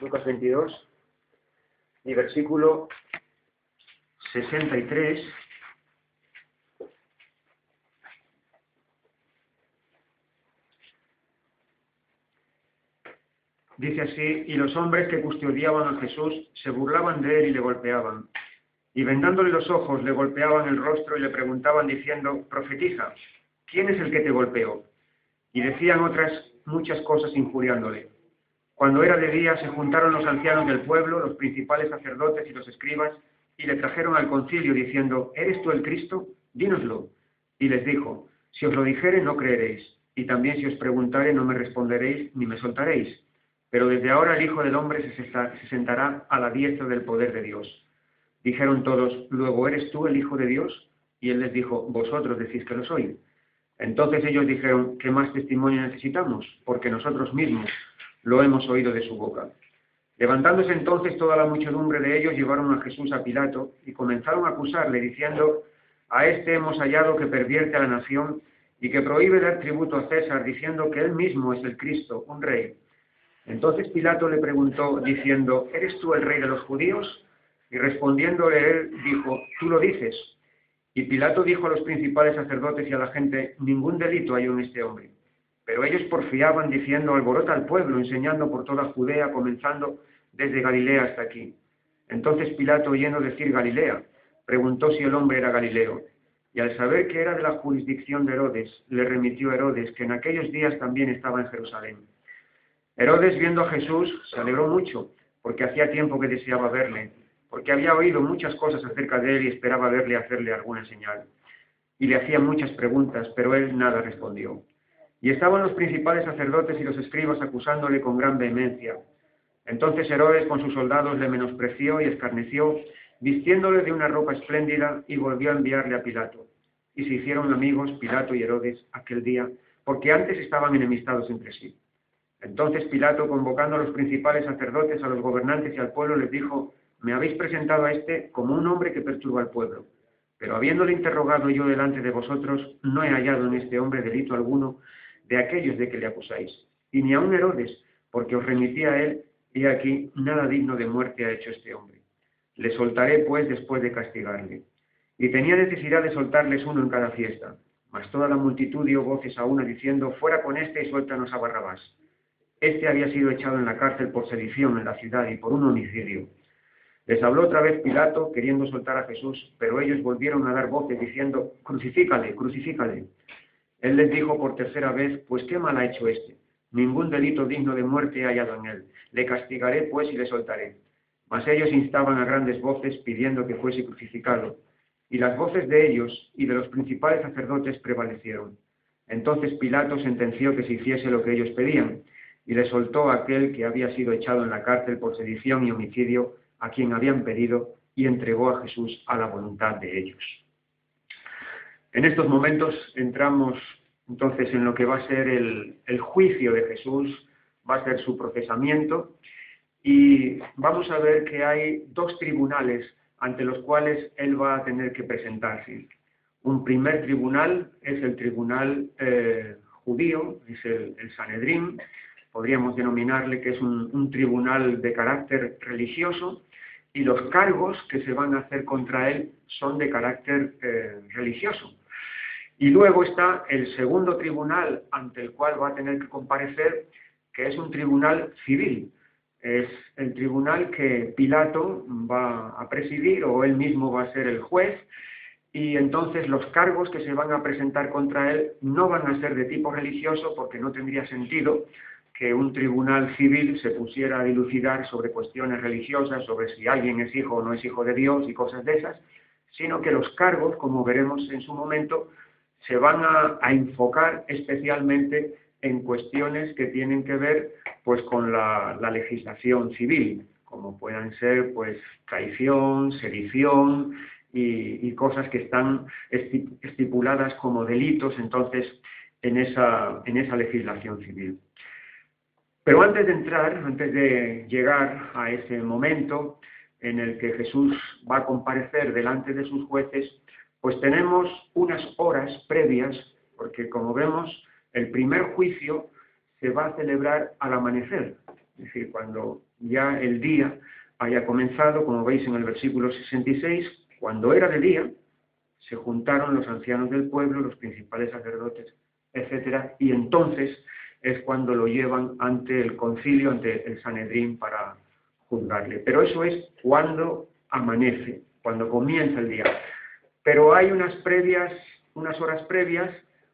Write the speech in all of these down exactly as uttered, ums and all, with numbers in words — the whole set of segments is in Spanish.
Lucas veintidós y versículo sesenta y tres. Dice así: y los hombres que custodiaban a Jesús se burlaban de él y le golpeaban. Y vendándole los ojos le golpeaban el rostro y le preguntaban diciendo: profetiza, ¿quién es el que te golpeó? Y decían otras muchas cosas injuriándole. Cuando era de día se juntaron los ancianos del pueblo, los principales sacerdotes y los escribas, y le trajeron al concilio diciendo: ¿eres tú el Cristo? Dínoslo. Y les dijo: si os lo dijere no creeréis, y también si os preguntare no me responderéis ni me soltaréis. Pero desde ahora el Hijo del Hombre se sentará a la diestra del poder de Dios. Dijeron todos: ¿luego eres tú el Hijo de Dios? Y él les dijo: vosotros decís que lo soy. Entonces ellos dijeron: ¿qué más testimonio necesitamos? Porque nosotros mismos lo hemos oído de su boca. Levantándose entonces toda la muchedumbre de ellos, llevaron a Jesús a Pilato y comenzaron a acusarle, diciendo: a este hemos hallado que pervierte a la nación y que prohíbe dar tributo a César, diciendo que él mismo es el Cristo, un rey. Entonces Pilato le preguntó, diciendo: ¿eres tú el rey de los judíos? Y respondiéndole él, dijo: tú lo dices. Y Pilato dijo a los principales sacerdotes y a la gente: ningún delito hay en este hombre. Pero ellos porfiaban, diciendo: alborota al pueblo, enseñando por toda Judea, comenzando desde Galilea hasta aquí. Entonces Pilato, oyendo decir Galilea, preguntó si el hombre era galileo. Y al saber que era de la jurisdicción de Herodes, le remitió a Herodes, que en aquellos días también estaba en Jerusalén. Herodes, viendo a Jesús, se alegró mucho, porque hacía tiempo que deseaba verle, porque había oído muchas cosas acerca de él y esperaba verle hacerle alguna señal. Y le hacía muchas preguntas, pero él nada respondió. Y estaban los principales sacerdotes y los escribas acusándole con gran vehemencia. Entonces Herodes con sus soldados le menospreció y escarneció, vistiéndole de una ropa espléndida, y volvió a enviarle a Pilato. Y se hicieron amigos Pilato y Herodes aquel día, porque antes estaban enemistados entre sí. Entonces Pilato, convocando a los principales sacerdotes, a los gobernantes y al pueblo, les dijo: me habéis presentado a este como un hombre que perturba al pueblo. Pero habiéndole interrogado yo delante de vosotros, no he hallado en este hombre delito alguno de aquellos de que le acusáis, y ni aun Herodes, porque os remití a él, y aquí nada digno de muerte ha hecho este hombre. Le soltaré pues después de castigarle. Y tenía necesidad de soltarles uno en cada fiesta. Mas toda la multitud dio voces a una diciendo: fuera con este y suéltanos a Barrabás. Este había sido echado en la cárcel por sedición en la ciudad y por un homicidio. Les habló otra vez Pilato, queriendo soltar a Jesús, pero ellos volvieron a dar voces diciendo: crucifícale, crucifícale. Él les dijo por tercera vez: pues qué mal ha hecho este. Ningún delito digno de muerte he hallado en él. Le castigaré pues y le soltaré. Mas ellos instaban a grandes voces pidiendo que fuese crucificado. Y las voces de ellos y de los principales sacerdotes prevalecieron. Entonces Pilato sentenció que se hiciese lo que ellos pedían, y le soltó a aquel que había sido echado en la cárcel por sedición y homicidio, a quien habían pedido, y entregó a Jesús a la voluntad de ellos. En estos momentos entramos entonces en lo que va a ser el, el juicio de Jesús, va a ser su procesamiento, y vamos a ver que hay dos tribunales ante los cuales él va a tener que presentarse. Un primer tribunal es el tribunal eh, judío, es el, el Sanedrín, podríamos denominarle que es un, un tribunal de carácter religioso, y los cargos que se van a hacer contra él son de carácter eh, religioso. Y luego está el segundo tribunal ante el cual va a tener que comparecer, que es un tribunal civil. Es el tribunal que Pilato va a presidir, o él mismo va a ser el juez, y entonces los cargos que se van a presentar contra él no van a ser de tipo religioso, porque no tendría sentido que un tribunal civil se pusiera a dilucidar sobre cuestiones religiosas, sobre si alguien es hijo o no es hijo de Dios y cosas de esas, sino que los cargos, como veremos en su momento, se van a, a enfocar especialmente en cuestiones que tienen que ver pues con la, la legislación civil, como puedan ser pues traición, sedición y, y cosas que están estipuladas como delitos entonces en esa, en esa legislación civil. Pero antes de entrar, antes de llegar a ese momento en el que Jesús va a comparecer delante de sus jueces, pues tenemos unas horas previas, porque como vemos, el primer juicio se va a celebrar al amanecer. Es decir, cuando ya el día haya comenzado, como veis en el versículo sesenta y seis, cuando era de día, se juntaron los ancianos del pueblo, los principales sacerdotes, etcétera, y entonces es cuando lo llevan ante el concilio, ante el Sanedrín, para juzgarle. Pero eso es cuando amanece, cuando comienza el día. Pero hay unas previas, unas horas previas,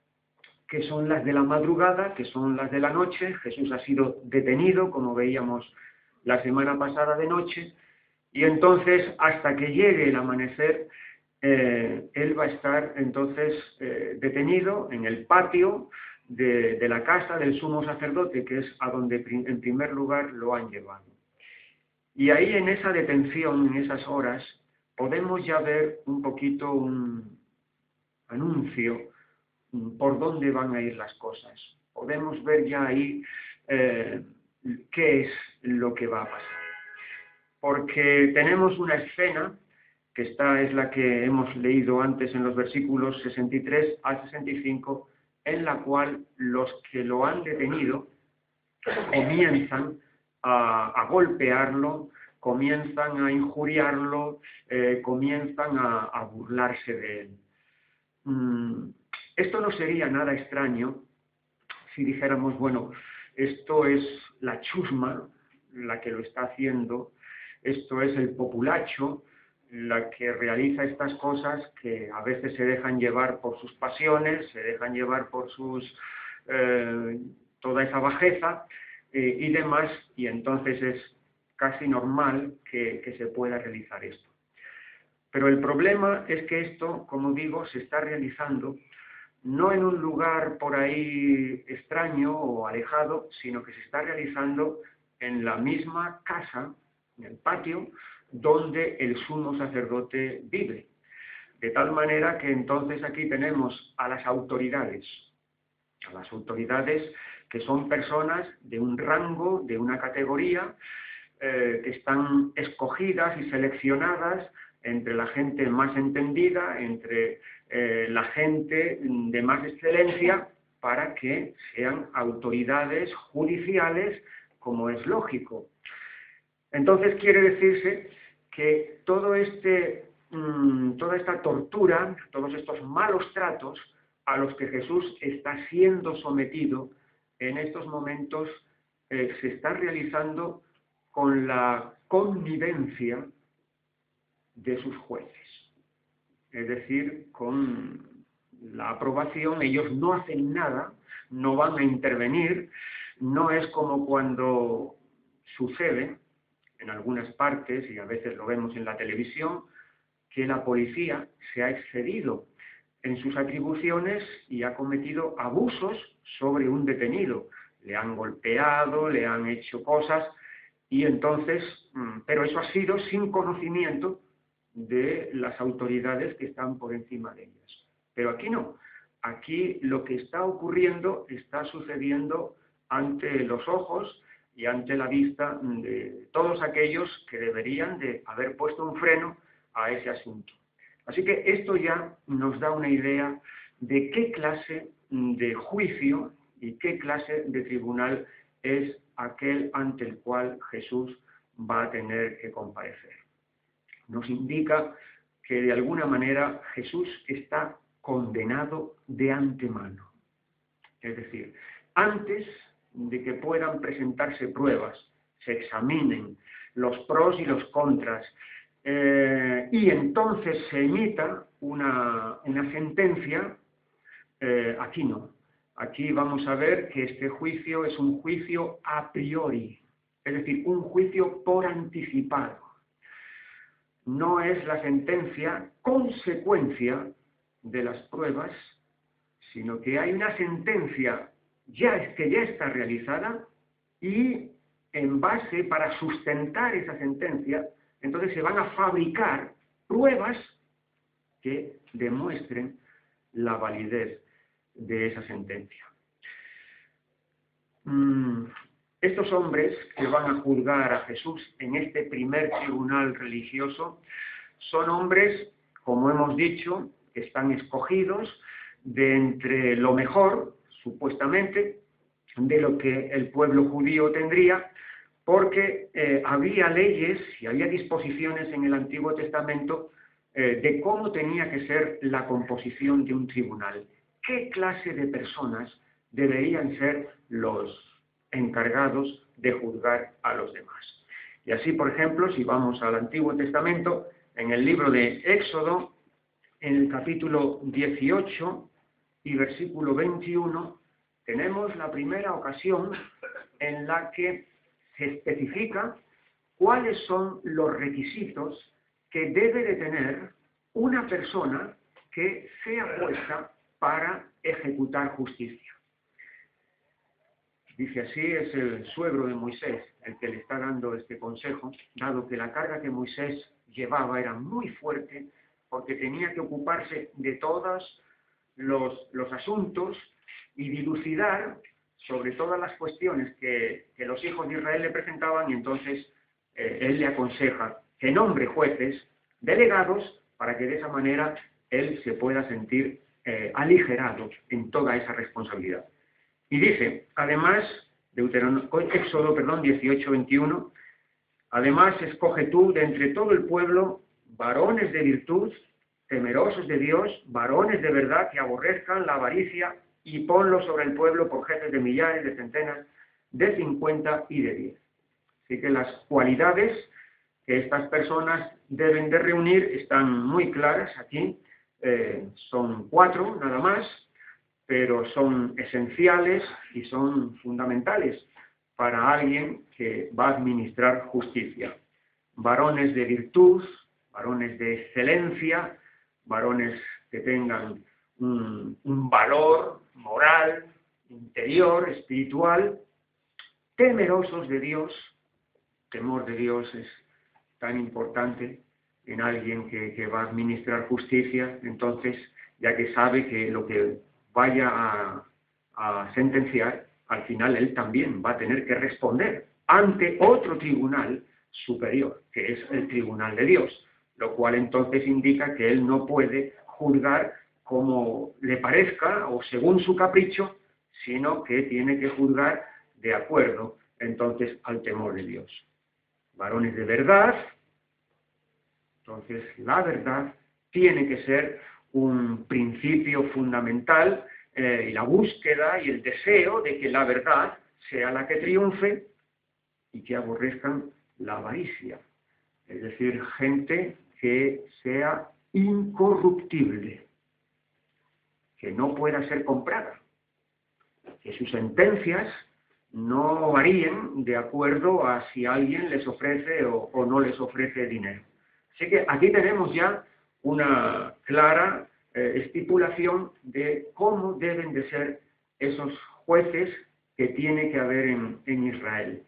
que son las de la madrugada, que son las de la noche. Jesús ha sido detenido, como veíamos la semana pasada de noche, y entonces hasta que llegue el amanecer, eh, él va a estar entonces eh, detenido en el patio de, de la casa del sumo sacerdote, que es a donde en primer lugar lo han llevado. Y ahí en esa detención, en esas horas, podemos ya ver un poquito un anuncio por dónde van a ir las cosas. Podemos ver ya ahí eh, qué es lo que va a pasar. Porque tenemos una escena, que esta es la que hemos leído antes en los versículos sesenta y tres al sesenta y cinco, en la cual los que lo han detenido comienzan a, a golpearlo, comienzan a injuriarlo, eh, comienzan a, a burlarse de él. Mm, esto no sería nada extraño si dijéramos, bueno, esto es la chusma la que lo está haciendo, esto es el populacho la que realiza estas cosas que a veces se dejan llevar por sus pasiones, se dejan llevar por sus eh, toda esa bajeza eh, y demás, y entonces es casi normal que, que se pueda realizar esto. Pero el problema es que esto, como digo, se está realizando no en un lugar por ahí extraño o alejado, sino que se está realizando en la misma casa, en el patio, donde el sumo sacerdote vive. De tal manera que entonces aquí tenemos a las autoridades, a las autoridades que son personas de un rango, de una categoría, eh, que están escogidas y seleccionadas entre la gente más entendida, entre eh, la gente de más excelencia, para que sean autoridades judiciales, como es lógico. Entonces quiere decirse que todo este, mmm, toda esta tortura, todos estos malos tratos a los que Jesús está siendo sometido en estos momentos, eh, se está realizando con la connivencia de sus jueces, es decir, con la aprobación. Ellos no hacen nada, no van a intervenir, no es como cuando sucede en algunas partes, y a veces lo vemos en la televisión, que la policía se ha excedido en sus atribuciones y ha cometido abusos sobre un detenido. Le han golpeado, le han hecho cosas, y entonces, pero eso ha sido sin conocimiento de las autoridades que están por encima de ellas. Pero aquí no. Aquí lo que está ocurriendo está sucediendo ante los ojos y ante la vista de todos aquellos que deberían de haber puesto un freno a ese asunto. Así que esto ya nos da una idea de qué clase de juicio y qué clase de tribunal es aquel ante el cual Jesús va a tener que comparecer. Nos indica que de alguna manera Jesús está condenado de antemano. Es decir, antes de que puedan presentarse pruebas, se examinen los pros y los contras, eh, y entonces se emita una, una sentencia, eh, aquí no. Aquí vamos a ver que este juicio es un juicio a priori, es decir, un juicio por anticipado. No es la sentencia consecuencia de las pruebas, sino que hay una sentencia ya, que ya está realizada, y en base, para sustentar esa sentencia, entonces se van a fabricar pruebas que demuestren la validez de esa sentencia. Mm, estos hombres que van a juzgar a Jesús en este primer tribunal religioso son hombres, como hemos dicho, que están escogidos de entre lo mejor, supuestamente, de lo que el pueblo judío tendría, porque eh, había leyes y había disposiciones en el Antiguo Testamento eh, de cómo tenía que ser la composición de un tribunal. ¿Qué clase de personas deberían ser los encargados de juzgar a los demás? Y así, por ejemplo, si vamos al Antiguo Testamento, en el libro de Éxodo, en el capítulo dieciocho y versículo veintiuno, tenemos la primera ocasión en la que se especifica cuáles son los requisitos que debe de tener una persona que sea puesta para ejecutar justicia. Dice así, es el suegro de Moisés el que le está dando este consejo, dado que la carga que Moisés llevaba era muy fuerte, porque tenía que ocuparse de todos los, los asuntos y dilucidar sobre todas las cuestiones que, que los hijos de Israel le presentaban, y entonces eh, él le aconseja que nombre jueces delegados para que de esa manera él se pueda sentir eh, aligerado en toda esa responsabilidad. Y dice, además, Deuteronomio, Éxodo, perdón, dieciocho veintiuno, además escoge tú de entre todo el pueblo varones de virtud, temerosos de Dios, varones de verdad que aborrezcan la avaricia, y ponlos sobre el pueblo por jefes de millares, de centenas, de cincuenta y de diez. Así que las cualidades que estas personas deben de reunir están muy claras aquí, eh, son cuatro nada más, pero son esenciales y son fundamentales para alguien que va a administrar justicia. Varones de virtud, varones de excelencia, varones que tengan un, un valor moral, interior, espiritual, temerosos de Dios. Temor de Dios es tan importante en alguien que, que va a administrar justicia, entonces, ya que sabe que lo que vaya a, a sentenciar, al final él también va a tener que responder ante otro tribunal superior, que es el tribunal de Dios, lo cual entonces indica que él no puede juzgar como le parezca o según su capricho, sino que tiene que juzgar de acuerdo entonces al temor de Dios. Varones de verdad, entonces la verdad tiene que ser un principio fundamental, eh, y la búsqueda y el deseo de que la verdad sea la que triunfe y que aborrezcan la avaricia. Es decir, gente que sea incorruptible, que no pueda ser comprada, que sus sentencias no varíen de acuerdo a si alguien les ofrece o, o no les ofrece dinero. Así que aquí tenemos ya una clara eh, estipulación de cómo deben de ser esos jueces que tiene que haber en, en Israel.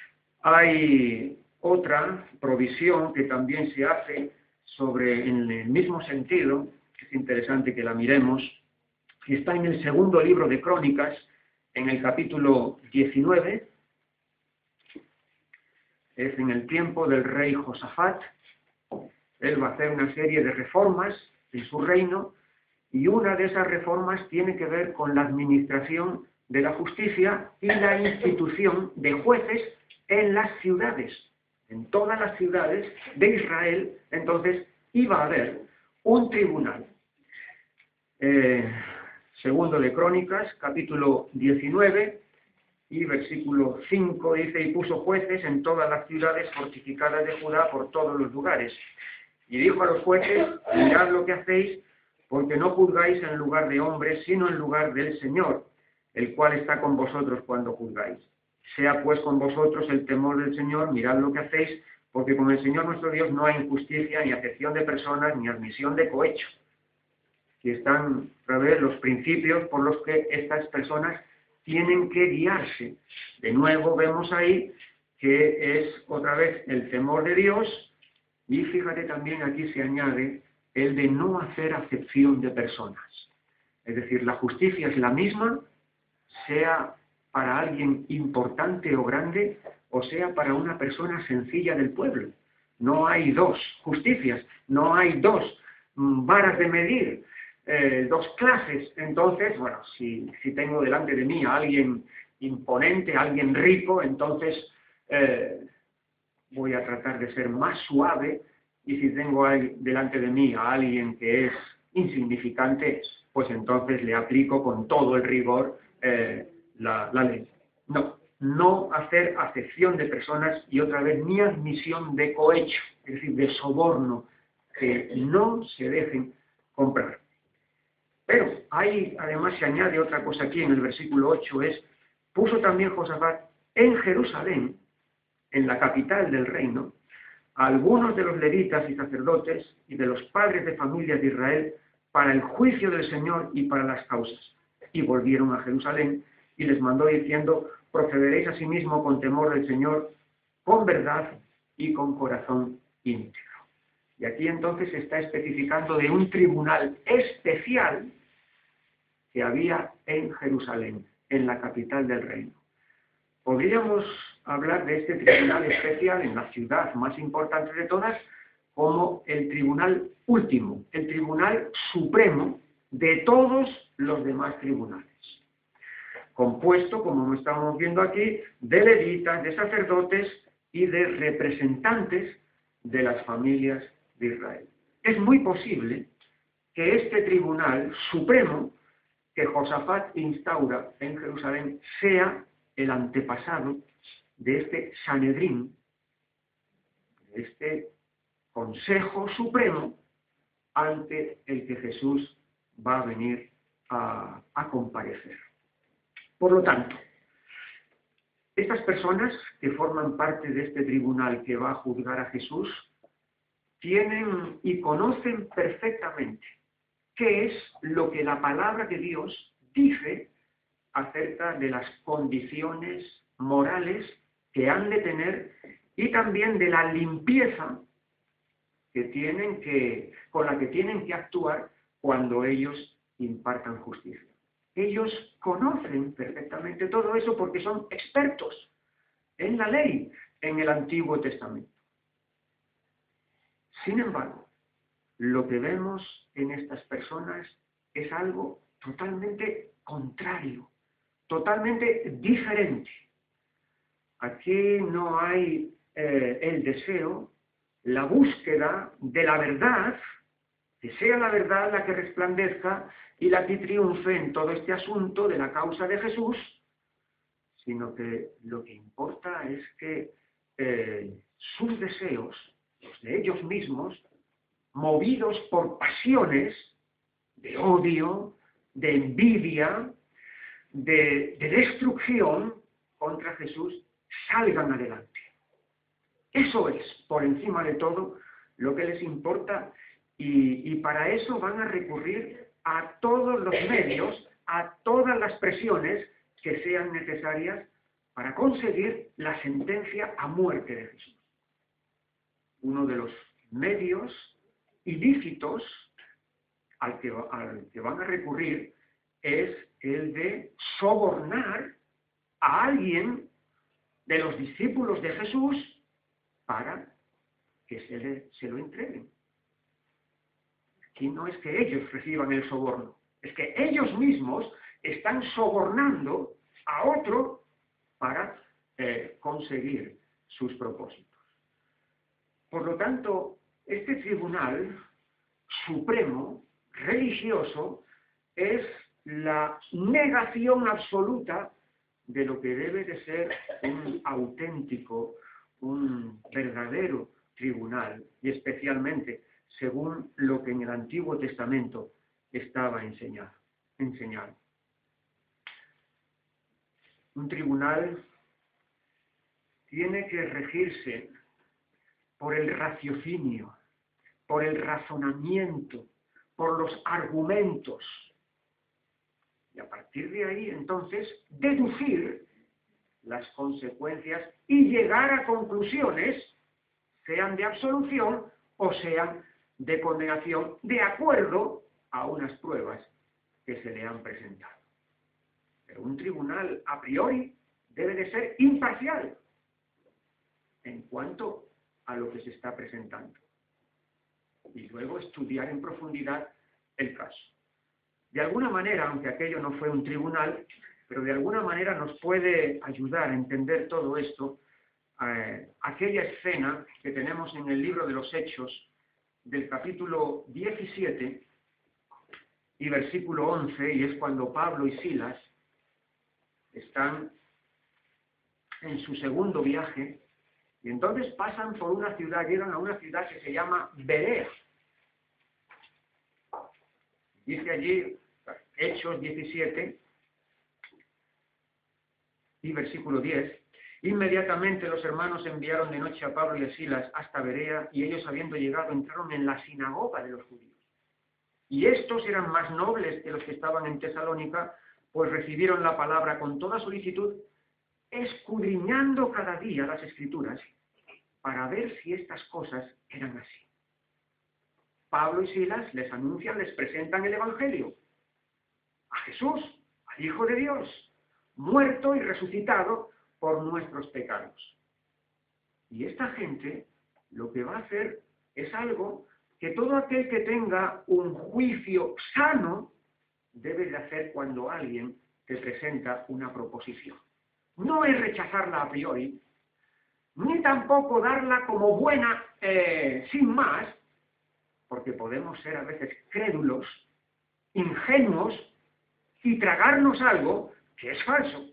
Hay otra provisión que también se hace sobre, en el mismo sentido, que es interesante que la miremos, y está en el segundo libro de Crónicas, en el capítulo diecinueve, es en el tiempo del rey Josafat. Él va a hacer una serie de reformas en su reino, y una de esas reformas tiene que ver con la administración de la justicia y la institución de jueces en las ciudades. En todas las ciudades de Israel, entonces, iba a haber un tribunal. Eh, segundo de Crónicas, capítulo diecinueve, y versículo cinco, dice, y puso jueces en todas las ciudades fortificadas de Judá por todos los lugares. Y dijo a los jueces, mirad lo que hacéis, porque no juzgáis en lugar de hombres, sino en lugar del Señor, el cual está con vosotros cuando juzgáis. Sea pues con vosotros el temor del Señor, mirad lo que hacéis, porque con el Señor nuestro Dios no hay injusticia, ni acepción de personas, ni admisión de cohecho. Aquí están, a ver, los principios por los que estas personas tienen que guiarse. De nuevo vemos ahí que es otra vez el temor de Dios, y fíjate también aquí se añade el de no hacer acepción de personas. Es decir, la justicia es la misma, sea para alguien importante o grande, o sea para una persona sencilla del pueblo. No hay dos justicias, no hay dos mm, varas de medir, eh, dos clases. Entonces, bueno, si, si tengo delante de mí a alguien imponente, a alguien rico, entonces eh, voy a tratar de ser más suave, y si tengo delante de mí a alguien que es insignificante, pues entonces le aplico con todo el rigor eh, la, la ley. No, no hacer acepción de personas y otra vez ni admisión de cohecho, es decir, de soborno, que no se dejen comprar. Pero ahí además se añade otra cosa aquí en el versículo ocho, es, puso también Josafat en Jerusalén, en la capital del reino, a algunos de los levitas y sacerdotes y de los padres de familias de Israel para el juicio del Señor y para las causas. Y volvieron a Jerusalén y les mandó diciendo, procederéis asimismo con temor del Señor, con verdad y con corazón íntegro. Y aquí entonces se está especificando de un tribunal especial que había en Jerusalén, en la capital del reino. Podríamos hablar de este tribunal especial en la ciudad más importante de todas como el tribunal último, el tribunal supremo de todos los demás tribunales. Compuesto, como lo estamos viendo aquí, de levitas, de sacerdotes y de representantes de las familias de Israel. Es muy posible que este tribunal supremo que Josafat instaura en Jerusalén sea el antepasado de este Sanedrín, de este Consejo Supremo ante el que Jesús va a venir a, a comparecer. Por lo tanto, estas personas que forman parte de este tribunal que va a juzgar a Jesús tienen y conocen perfectamente qué es lo que la palabra de Dios dice acerca de las condiciones morales que han de tener y también de la limpieza que tienen que, con la que tienen que actuar cuando ellos impartan justicia. Ellos conocen perfectamente todo eso porque son expertos en la ley, en el Antiguo Testamento. Sin embargo, lo que vemos en estas personas es algo totalmente contrario, totalmente diferente. Aquí no hay eh, el deseo, la búsqueda de la verdad, que sea la verdad la que resplandezca y la que triunfe en todo este asunto de la causa de Jesús, sino que lo que importa es que eh, sus deseos, los de ellos mismos, movidos por pasiones de odio, de envidia, de, de destrucción contra Jesús, salgan adelante. Eso es, por encima de todo, lo que les importa y, y para eso van a recurrir a todos los medios, a todas las presiones que sean necesarias para conseguir la sentencia a muerte de Jesús. Uno de los medios ilícitos al que, al que van a recurrir es el de sobornar a alguien de los discípulos de Jesús para que se, le, se lo entreguen. Aquí no es que ellos reciban el soborno, es que ellos mismos están sobornando a otro para eh, conseguir sus propósitos. Por lo tanto, este tribunal supremo, religioso, es la negación absoluta de lo que debe de ser un auténtico, un verdadero tribunal, y especialmente según lo que en el Antiguo Testamento estaba enseñado. enseñado. Un tribunal tiene que regirse por el raciocinio, por el razonamiento, por los argumentos. Y a partir de ahí, entonces, deducir las consecuencias y llegar a conclusiones, sean de absolución o sean de condenación, de acuerdo a unas pruebas que se le han presentado. Pero un tribunal, a priori, debe de ser imparcial en cuanto a lo que se está presentando. Y luego estudiar en profundidad el caso. De alguna manera, aunque aquello no fue un tribunal, pero de alguna manera nos puede ayudar a entender todo esto, eh, aquella escena que tenemos en el libro de los Hechos, del capítulo diecisiete y versículo once, y es cuando Pablo y Silas están en su segundo viaje, y entonces pasan por una ciudad, llegan a una ciudad que se llama Berea. Dice allí, Hechos diecisiete y versículo diez, inmediatamente los hermanos enviaron de noche a Pablo y a Silas hasta Berea, y ellos, habiendo llegado, entraron en la sinagoga de los judíos. Y estos eran más nobles que los que estaban en Tesalónica, pues recibieron la palabra con toda solicitud, escudriñando cada día las Escrituras, para ver si estas cosas eran así. Pablo y Silas les anuncian, les presentan el Evangelio, a Jesús, al Hijo de Dios, muerto y resucitado por nuestros pecados. Y esta gente lo que va a hacer es algo que todo aquel que tenga un juicio sano debe de hacer cuando alguien te presenta una proposición. No es rechazarla a priori, ni tampoco darla como buena eh, sin más, porque podemos ser a veces crédulos, ingenuos, y tragarnos algo que es falso.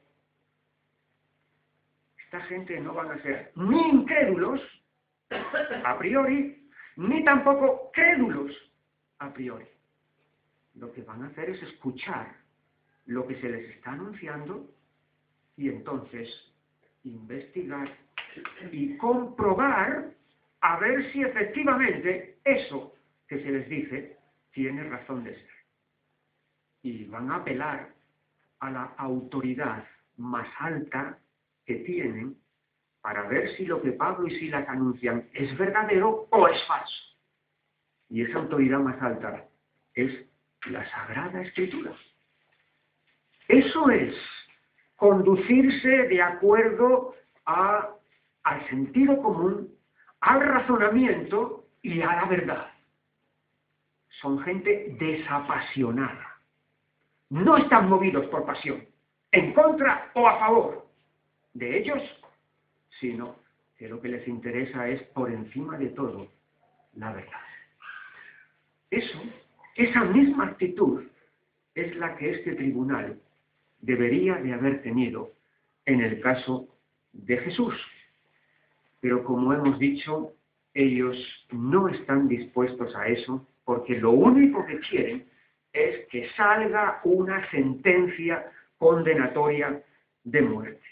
Esta gente no van a ser ni incrédulos a priori, ni tampoco crédulos a priori. Lo que van a hacer es escuchar lo que se les está anunciando y entonces investigar y comprobar a ver si efectivamente eso que se les dice tiene razón de ser. Y van a apelar a la autoridad más alta que tienen para ver si lo que Pablo y Silas anuncian es verdadero o es falso. Y esa autoridad más alta es la Sagrada Escritura. Eso es conducirse de acuerdo a, al sentido común, al razonamiento y a la verdad. Son gente desapasionada. No están movidos por pasión, en contra o a favor de ellos, sino que lo que les interesa es, por encima de todo, la verdad. Eso, esa misma actitud, es la que este tribunal debería de haber tenido en el caso de Jesús. Pero como hemos dicho, ellos no están dispuestos a eso, porque lo único que quieren es que salga una sentencia condenatoria de muerte.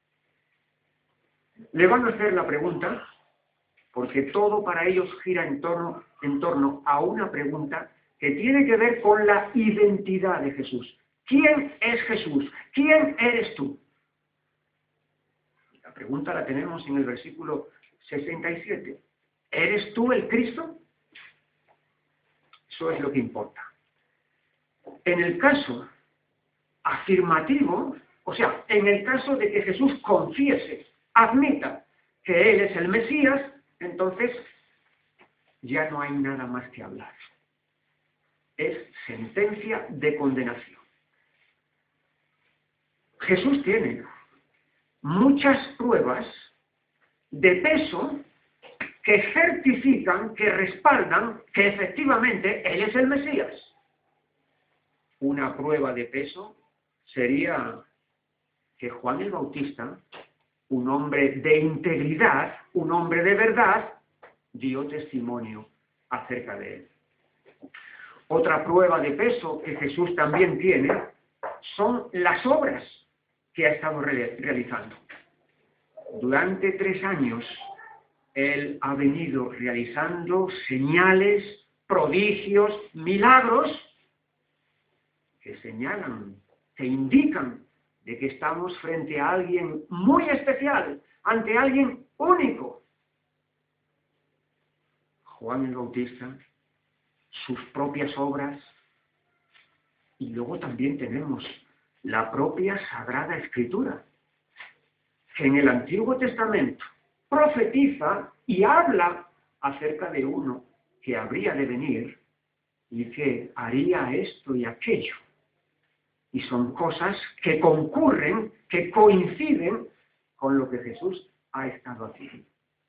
Le van a hacer la pregunta, porque todo para ellos gira en torno, en torno a una pregunta que tiene que ver con la identidad de Jesús. ¿Quién es Jesús? ¿Quién eres tú? La pregunta la tenemos en el versículo sesenta y siete. ¿Eres tú el Cristo? Eso es lo que importa. En el caso afirmativo, o sea, en el caso de que Jesús confiese, admita que Él es el Mesías, entonces ya no hay nada más que hablar. Es sentencia de condenación. Jesús tiene muchas pruebas de peso que certifican, que respaldan que efectivamente Él es el Mesías. Una prueba de peso sería que Juan el Bautista, un hombre de integridad, un hombre de verdad, dio testimonio acerca de Él. Otra prueba de peso que Jesús también tiene son las obras que ha estado re- realizando. Durante tres años, Él ha venido realizando señales, prodigios, milagros, que señalan, que indican de que estamos frente a alguien muy especial, ante alguien único. Juan el Bautista, sus propias obras, y luego también tenemos la propia Sagrada Escritura, que en el Antiguo Testamento profetiza y habla acerca de uno que habría de venir y que haría esto y aquello. Y son cosas que concurren, que coinciden con lo que Jesús ha estado aquí.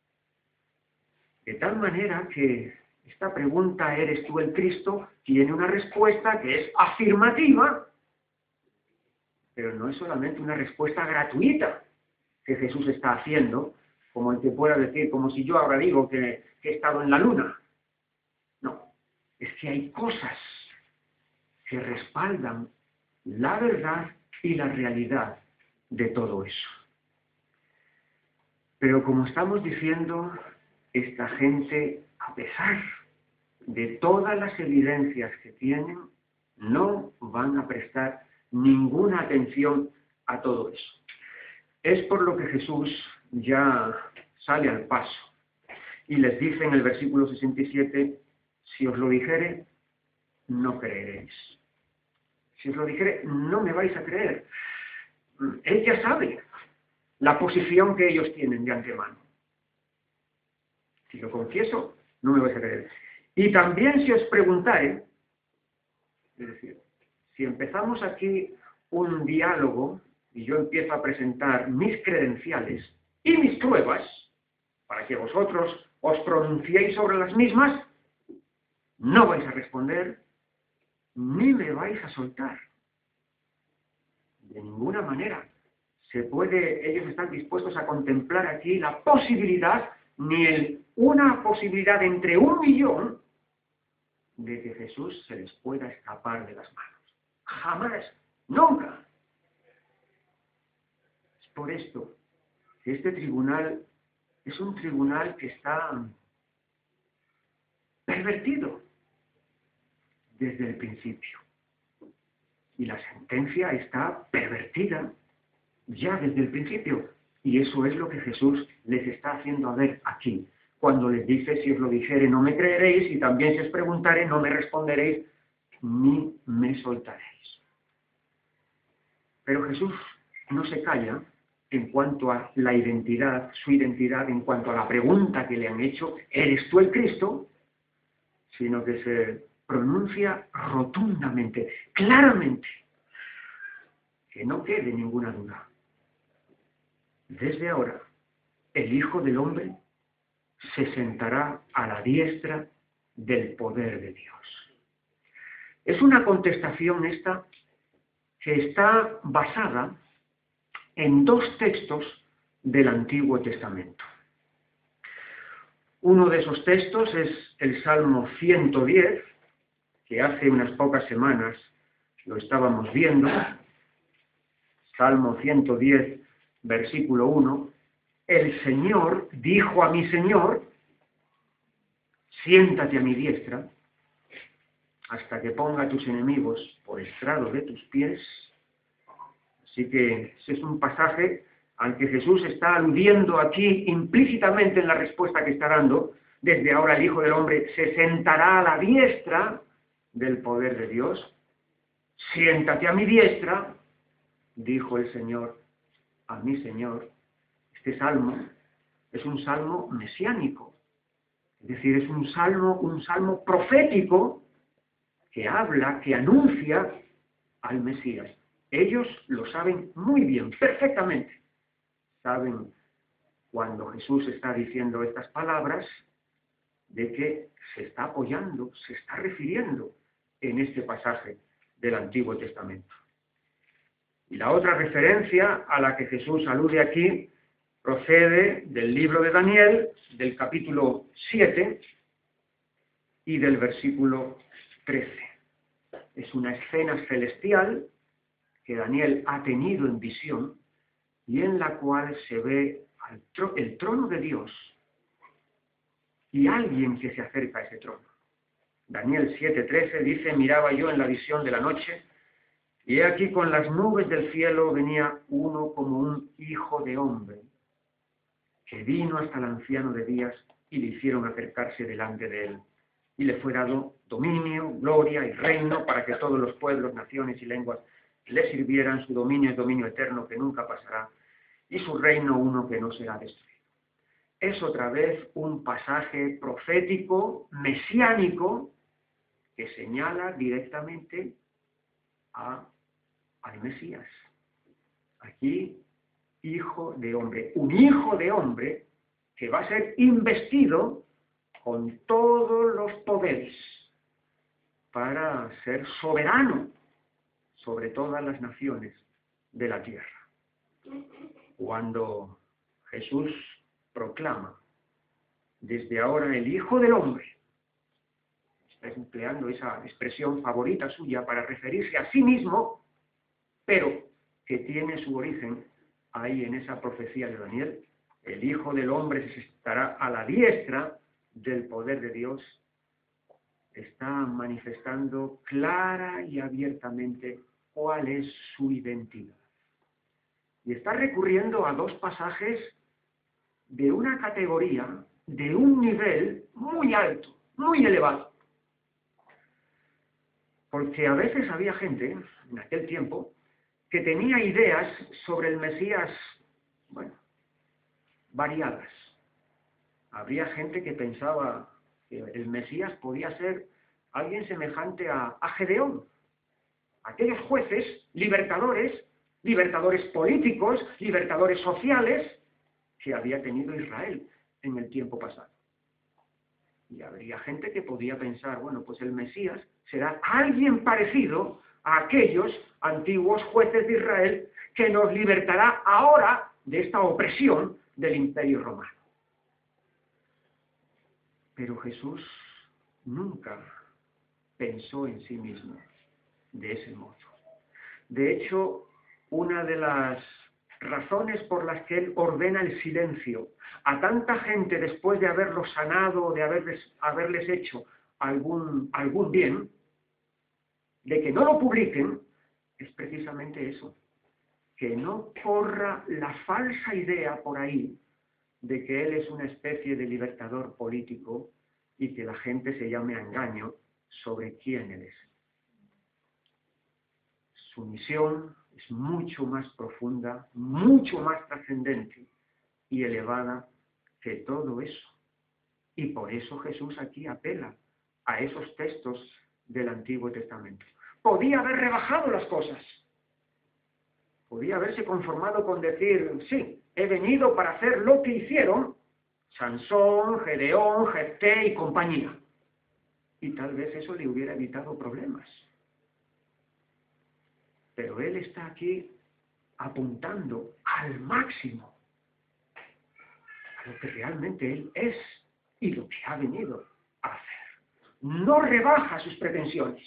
De tal manera que esta pregunta, ¿eres tú el Cristo?, tiene una respuesta que es afirmativa, pero no es solamente una respuesta gratuita que Jesús está haciendo, como el que pueda decir, como si yo ahora digo que, que he estado en la luna. No, es que hay cosas que respaldan la verdad y la realidad de todo eso. Pero como estamos diciendo, esta gente, a pesar de todas las evidencias que tienen, no van a prestar ninguna atención a todo eso. Es por lo que Jesús ya sale al paso y les dice en el versículo sesenta y siete, si os lo dijere, no creeréis. Si os lo dijere, no me vais a creer. Él ya sabe la posición que ellos tienen de antemano. Si lo confieso, no me vais a creer. Y también si os preguntare, es decir, si empezamos aquí un diálogo y yo empiezo a presentar mis credenciales y mis pruebas, para que vosotros os pronunciéis sobre las mismas, no vais a responder ni me vais a soltar. De ninguna manera se puede, ellos están dispuestos a contemplar aquí la posibilidad, ni el, una posibilidad entre un millón, de que Jesús se les pueda escapar de las manos. Jamás, nunca. Es por esto que este tribunal es un tribunal que está pervertido desde el principio. Y la sentencia está pervertida ya desde el principio. Y eso es lo que Jesús les está haciendo a ver aquí. Cuando les dice, si os lo dijere, no me creeréis, y también si os preguntare, no me responderéis, ni me soltaréis. Pero Jesús no se calla en cuanto a la identidad, su identidad, en cuanto a la pregunta que le han hecho, ¿eres tú el Cristo?, sino que se pronuncia rotundamente, claramente, que no quede ninguna duda. Desde ahora, el Hijo del Hombre se sentará a la diestra del poder de Dios. Es una contestación esta que está basada en dos textos del Antiguo Testamento. Uno de esos textos es el Salmo ciento diez, que hace unas pocas semanas lo estábamos viendo. Salmo ciento diez, versículo uno. El Señor dijo a mi Señor, siéntate a mi diestra, hasta que ponga a tus enemigos por estrado de tus pies. Así que ese es un pasaje al que Jesús está aludiendo aquí implícitamente en la respuesta que está dando. Desde ahora el Hijo del Hombre se sentará a la diestra del poder de Dios. Siéntate a mi diestra, dijo el Señor a mi Señor. Este salmo es un salmo mesiánico, es decir, es un salmo, un salmo profético que habla, que anuncia al Mesías. Ellos lo saben muy bien, perfectamente. Saben cuando Jesús está diciendo estas palabras de que se está apoyando, se está refiriendo en este pasaje del Antiguo Testamento. Y la otra referencia a la que Jesús alude aquí procede del libro de Daniel, del capítulo siete y del versículo trece. Es una escena celestial que Daniel ha tenido en visión y en la cual se ve al tro- el trono de Dios y alguien que se acerca a ese trono. Daniel siete trece dice, miraba yo en la visión de la noche, y he aquí con las nubes del cielo venía uno como un hijo de hombre, que vino hasta el anciano de días y le hicieron acercarse delante de él. Y le fue dado dominio, gloria y reino para que todos los pueblos, naciones y lenguas le sirvieran. Su dominio es dominio eterno que nunca pasará, y su reino uno que no será destruido. Es otra vez un pasaje profético, mesiánico, que señala directamente a, al Mesías. Aquí Hijo de hombre, un hijo de hombre que va a ser investido con todos los poderes para ser soberano sobre todas las naciones de la tierra. Cuando Jesús proclama, desde ahora el Hijo del Hombre, está empleando esa expresión favorita suya para referirse a sí mismo, pero que tiene su origen ahí en esa profecía de Daniel, el Hijo del Hombre se estará a la diestra del poder de Dios, está manifestando clara y abiertamente cuál es su identidad. Y está recurriendo a dos pasajes de una categoría, de un nivel muy alto, muy elevado. Porque a veces había gente, en aquel tiempo, que tenía ideas sobre el Mesías, bueno, variadas. Habría gente que pensaba que el Mesías podía ser alguien semejante a, a Gedeón, aquellos jueces, libertadores, libertadores políticos, libertadores sociales que había tenido Israel en el tiempo pasado. Y habría gente que podía pensar, bueno, pues el Mesías será alguien parecido a aquellos antiguos jueces de Israel que nos libertará ahora de esta opresión del Imperio Romano. Pero Jesús nunca pensó en sí mismo de ese modo. De hecho, una de las razones por las que Él ordena el silencio a tanta gente después de haberlos sanado o de haberles, haberles hecho algún, algún bien, de que no lo publiquen, es precisamente eso, que no corra la falsa idea por ahí de que Él es una especie de libertador político y que la gente se llame a engaño sobre quién Él es. Su misión es mucho más profunda, mucho más trascendente y elevada que todo eso. Y por eso Jesús aquí apela a esos textos del Antiguo Testamento. Podía haber rebajado las cosas. Podía haberse conformado con decir, sí, he venido para hacer lo que hicieron Sansón, Gedeón, Jefté y compañía. Y tal vez eso le hubiera evitado problemas. Pero Él está aquí apuntando al máximo a lo que realmente Él es y lo que ha venido a hacer. No rebaja sus pretensiones.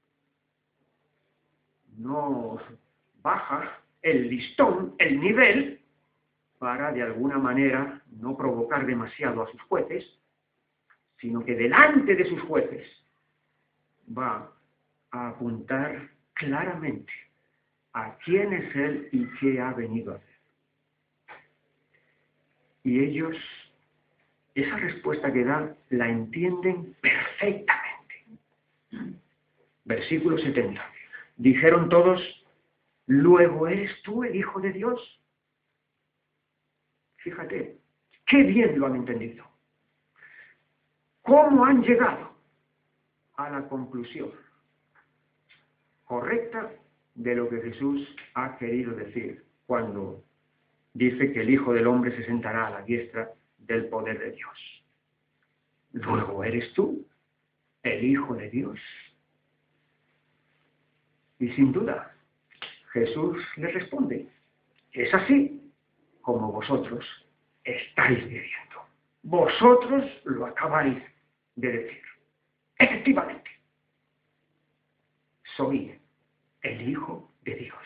No baja el listón, el nivel, para de alguna manera no provocar demasiado a sus jueces, sino que delante de sus jueces va a apuntar claramente a quién es Él y qué ha venido a hacer. Y ellos, esa respuesta que da, la entienden perfectamente. Versículo setenta. Dijeron todos, ¿luego eres tú el Hijo de Dios? Fíjate, qué bien lo han entendido. ¿Cómo han llegado a la conclusión correcta de lo que Jesús ha querido decir cuando dice que el Hijo del Hombre se sentará a la diestra del poder de Dios? ¿Luego eres tú el Hijo de Dios? Y sin duda, Jesús les responde, es así como vosotros estáis viviendo. Vosotros lo acabáis de decir. Efectivamente, soy el Hijo de Dios.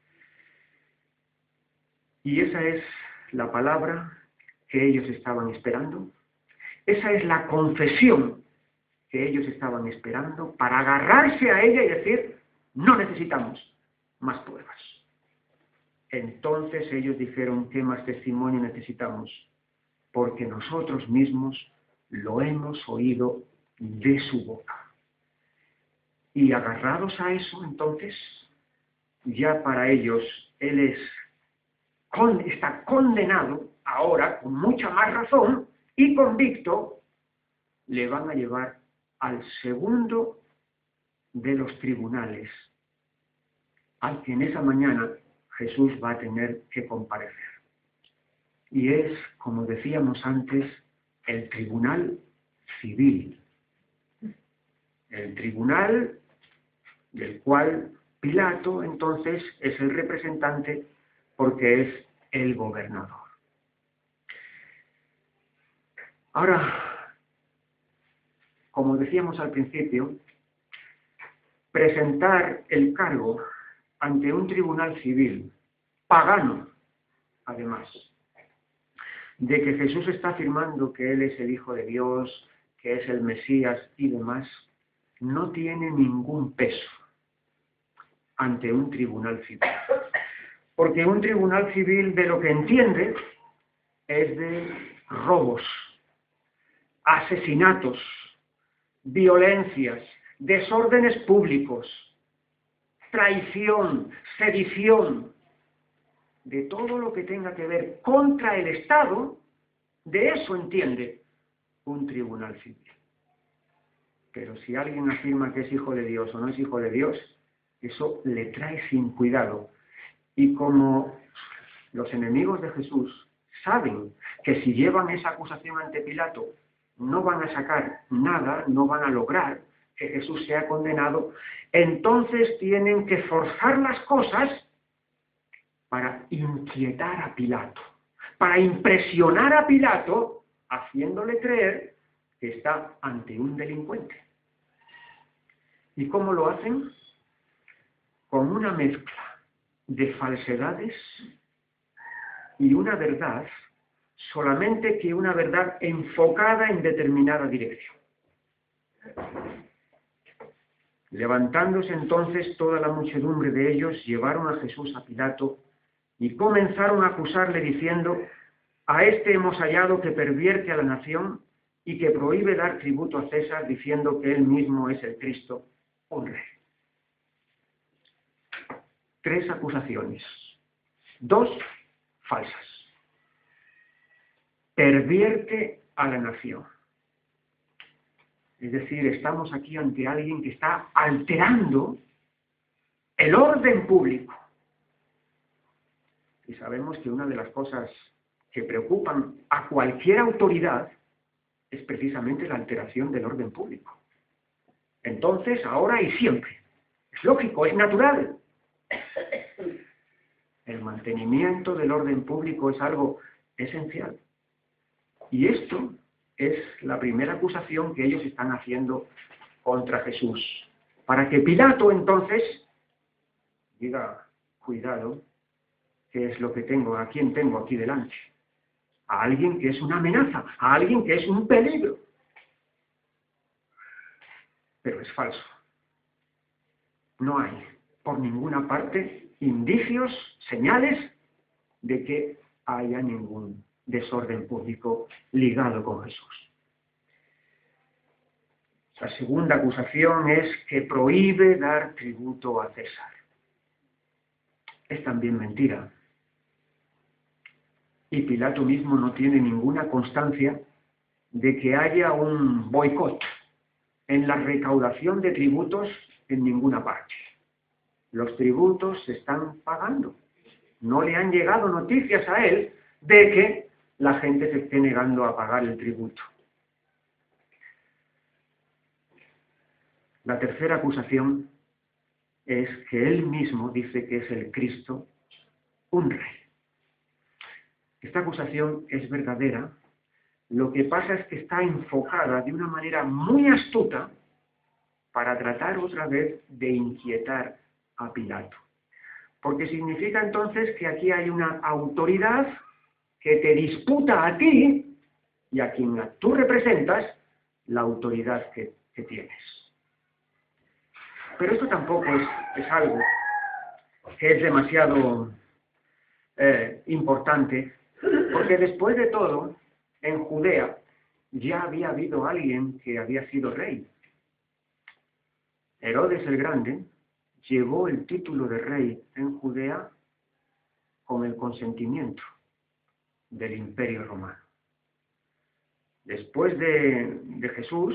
Y esa es la palabra que ellos estaban esperando. Esa es la confesión que ellos estaban esperando para agarrarse a ella y decir, no necesitamos más pruebas. Entonces ellos dijeron, ¿qué más testimonio necesitamos? Porque nosotros mismos lo hemos oído de su boca. Y agarrados a eso, entonces, ya para ellos, Él es, con, está condenado, ahora, con mucha más razón, y convicto, le van a llevar al segundo de los tribunales, al que en esa mañana Jesús va a tener que comparecer. Y es, como decíamos antes, el tribunal civil. El tribunal del cual Pilato, entonces, es el representante porque es el gobernador. Ahora, como decíamos al principio, presentar el cargo ante un tribunal civil, pagano, además, de que Jesús está afirmando que Él es el Hijo de Dios, que es el Mesías y demás, no tiene ningún peso ante un tribunal civil. Porque un tribunal civil de lo que entiende es de robos, asesinatos, violencias, desórdenes públicos, traición, sedición, de todo lo que tenga que ver contra el Estado, de eso entiende un tribunal civil. Pero si alguien afirma que es hijo de Dios o no es hijo de Dios, eso le trae sin cuidado. Y como los enemigos de Jesús saben que si llevan esa acusación ante Pilato no van a sacar nada, no van a lograr que Jesús sea condenado, entonces tienen que forzar las cosas para inquietar a Pilato, para impresionar a Pilato, haciéndole creer que está ante un delincuente. ¿Y cómo lo hacen? Con una mezcla de falsedades y una verdad, solamente que una verdad enfocada en determinada dirección. Levantándose entonces toda la muchedumbre de ellos, llevaron a Jesús a Pilato y comenzaron a acusarle diciendo: a este hemos hallado que pervierte a la nación y que prohíbe dar tributo a César, diciendo que él mismo es el Cristo, un rey. Tres acusaciones, dos falsas. Pervierte a la nación. Es decir, estamos aquí ante alguien que está alterando el orden público. Y sabemos que una de las cosas que preocupan a cualquier autoridad es precisamente la alteración del orden público. Entonces, ahora y siempre. Es lógico, es natural. El mantenimiento del orden público es algo esencial. Y esto es la primera acusación que ellos están haciendo contra Jesús. Para que Pilato entonces diga: cuidado, ¿qué es lo que tengo? ¿A quién tengo aquí delante? A alguien que es una amenaza, a alguien que es un peligro. Pero es falso. No hay, por ninguna parte, indicios, señales de que haya ningún desorden público ligado con Jesús. La segunda acusación es que prohíbe dar tributo a César. Es también mentira. Y Pilato mismo no tiene ninguna constancia de que haya un boicot en la recaudación de tributos en ninguna parte. Los tributos se están pagando. No le han llegado noticias a él de que la gente se esté negando a pagar el tributo. La tercera acusación es que él mismo dice que es el Cristo, un rey. Esta acusación es verdadera, lo que pasa es que está enfocada de una manera muy astuta para tratar otra vez de inquietar a Pilato. Porque significa entonces que aquí hay una autoridad que te disputa a ti y a quien tú representas la autoridad que, que tienes. Pero esto tampoco es, es algo que es demasiado eh, importante, porque después de todo, en Judea ya había habido alguien que había sido rey. Herodes el Grande llevó el título de rey en Judea con el consentimiento del Imperio Romano. Después de, de Jesús,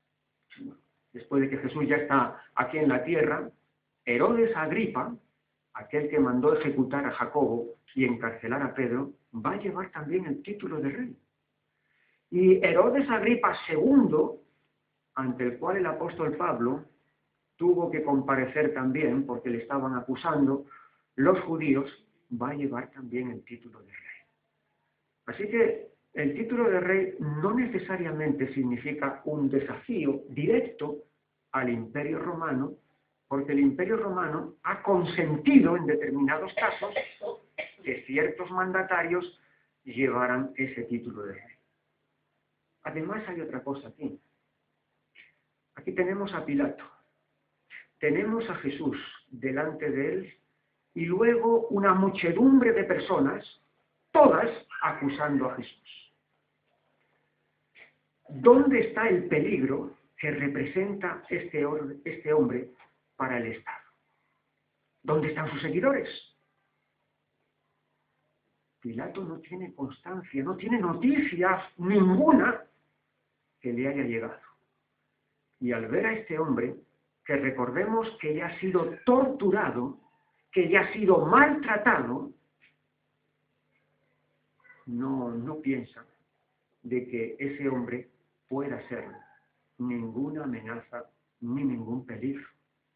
después de que Jesús ya está aquí en la tierra, Herodes Agripa aquel que mandó ejecutar a Jacobo y encarcelar a Pedro, va a llevar también el título de rey. Y Herodes Agripa segundo, ante el cual el apóstol Pablo tuvo que comparecer también, porque le estaban acusando, los judíos, va a llevar también el título de rey. Así que el título de rey no necesariamente significa un desafío directo al Imperio Romano, porque el Imperio Romano ha consentido en determinados casos que ciertos mandatarios llevaran ese título de rey. Además hay otra cosa aquí. Aquí tenemos a Pilato, tenemos a Jesús delante de él y luego una muchedumbre de personas, todas acusando a Jesús. ¿Dónde está el peligro que representa este, este hombre para el Estado? ¿Dónde están sus seguidores? Pilato no tiene constancia, no tiene noticias ninguna que le haya llegado. Y al ver a este hombre, que recordemos que ya ha sido torturado, que ya ha sido maltratado, no, no piensa de que ese hombre pueda ser ninguna amenaza ni ningún peligro.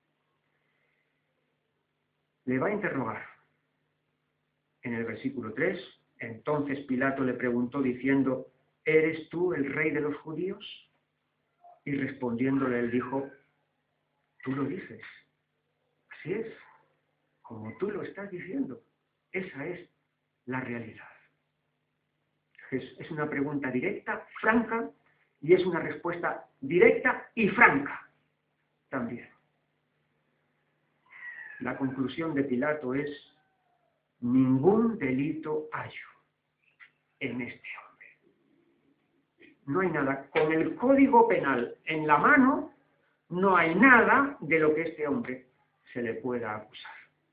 Le va a interrogar. En el versículo tres, entonces Pilato le preguntó diciendo, ¿eres tú el rey de los judíos? Y respondiéndole él dijo, tú lo dices. Así es, como tú lo estás diciendo. Esa es la realidad. Es, es una pregunta directa, franca, y es una respuesta directa y franca también. La conclusión de Pilato es, ningún delito hallo en este hombre. No hay nada. Con el Código Penal en la mano, no hay nada de lo que este hombre se le pueda acusar.